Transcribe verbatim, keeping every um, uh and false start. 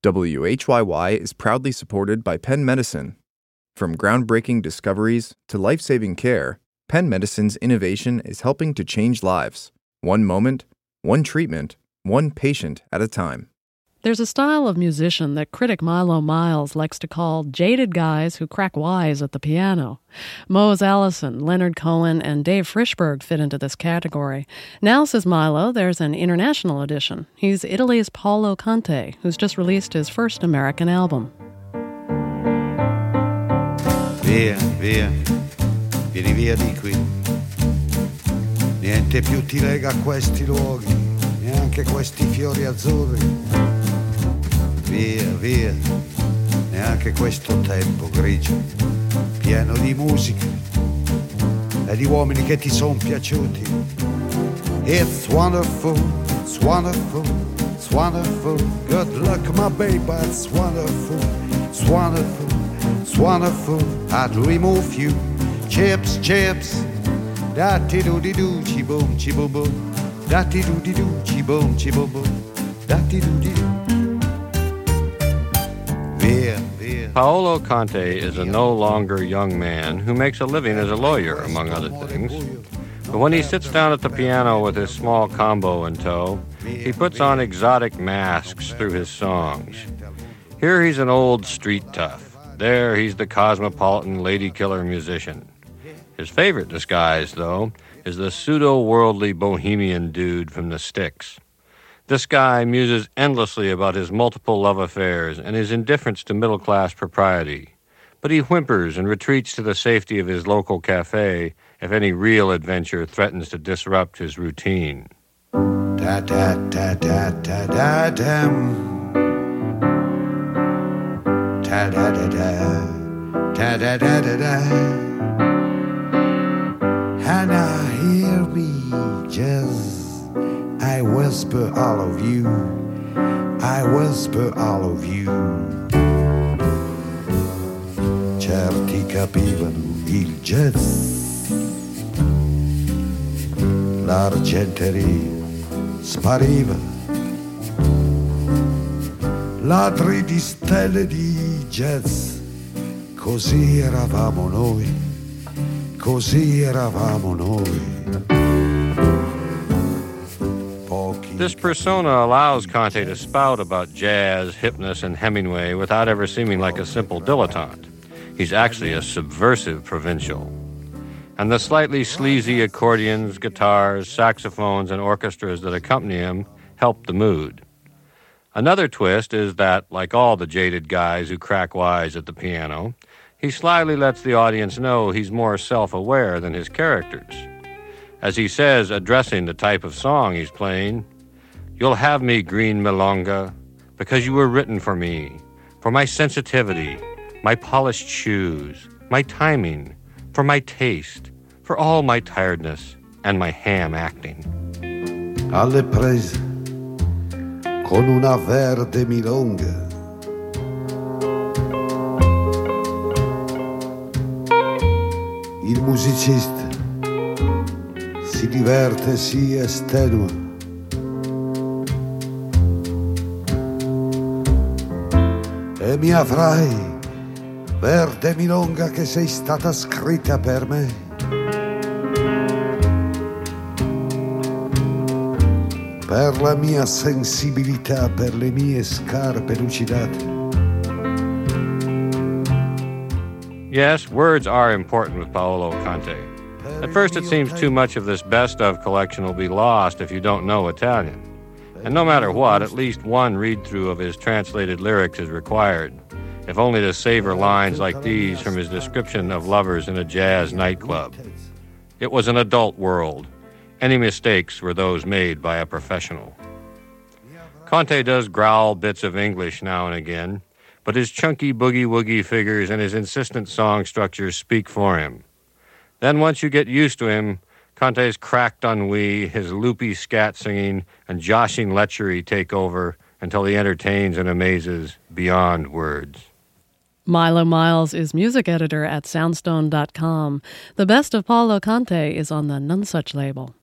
W H Y Y is proudly supported by Penn Medicine. From groundbreaking discoveries to life-saving care, Penn Medicine's innovation is helping to change lives, one moment, one treatment, one patient at a time. There's a style of musician that critic Milo Miles likes to call jaded guys who crack wise at the piano. Mose Allison, Leonard Cohen, and Dave Frischberg fit into this category. Now, says Milo, there's an international edition. He's Italy's Paolo Conte, who's just released his first American album. Via, via, vieni via di qui. Niente più ti lega a questi luoghi, neanche questi fiori azzurri. Via, via, neanche questo tempo grigio, pieno di musica e di uomini che ti son piaciuti. It's wonderful, it's wonderful, it's wonderful. Good luck, my baby, it's wonderful, it's wonderful, it's wonderful. I'd remove you, chips, chips. Da-ti-do-di-do, chi-boom, chi-boom-boom. Da-ti-do-di-do, chi-boom, chi-boom-boom. Da-ti-do-di-do. Paolo Conte is a no longer young man who makes a living as a lawyer, among other things. But when he sits down at the piano with his small combo in tow, he puts on exotic masks through his songs. Here he's an old street tough. There he's the cosmopolitan lady-killer musician. His favorite disguise, though, is the pseudo-worldly bohemian dude from the Styx. This guy muses endlessly about his multiple love affairs and his indifference to middle-class propriety. But he whimpers and retreats to the safety of his local cafe if any real adventure threatens to disrupt his routine. Ta-da-da-da-da-da-dam. Ta-da-da-da. Ta-da-da-da-da. Hannah, hear me just... I whisper all of you, I whisper all of you. Certi capivano il jazz, l'argenteria spariva, ladri di stelle di jazz. Così eravamo noi, così eravamo noi. This persona allows Conte to spout about jazz, Hypnos, and Hemingway without ever seeming like a simple dilettante. He's actually a subversive provincial. And the slightly sleazy accordions, guitars, saxophones, and orchestras that accompany him help the mood. Another twist is that, like all the jaded guys who crack wise at the piano, he slyly lets the audience know he's more self-aware than his characters. As he says, addressing the type of song he's playing, "You'll have me, green milonga, because you were written for me, for my sensitivity, my polished shoes, my timing, for my taste, for all my tiredness and my ham acting." Alle prese con una verde milonga. Il musicista si diverte, si estenua. E mi avrai, verde milonga che sei stata scritta per me. Per la mia sensibilità, per le mie scarpe lucidate. Yes, words are important with Paolo Conte. At first it seems too much of this best-of collection will be lost if you don't know Italian. And no matter what, at least one read-through of his translated lyrics is required, if only to savor lines like these from his description of lovers in a jazz nightclub. It was an adult world. Any mistakes were those made by a professional. Conte does growl bits of English now and again, but his chunky boogie-woogie figures and his insistent song structures speak for him. Then once you get used to him, Conte's cracked ennui, his loopy scat singing, and joshing lechery take over until he entertains and amazes beyond words. Milo Miles is music editor at soundstone dot com. The best of Paolo Conte is on the Nonesuch label.